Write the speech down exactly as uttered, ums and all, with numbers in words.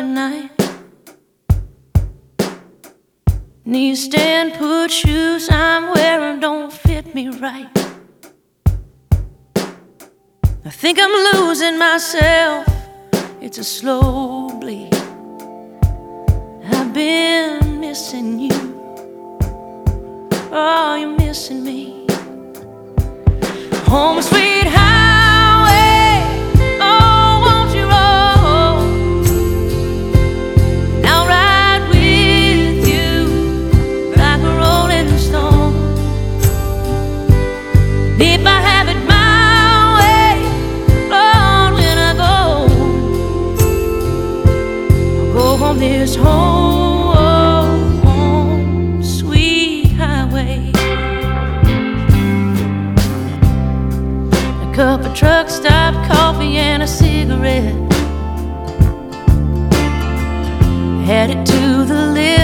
night. These stand put shoes I'm wearing don't fit me right. I think I'm losing myself, it's a slow bleed. I've been missing you, oh, you're missing me. Home sweet highway, oh, won't you roll? And I'll ride with you like a rolling stone. And if I have it my way, Lord, when I go, I'll go on this home, sweet highway. A cup of truck stop coffee and a cigarette, headed to the lift.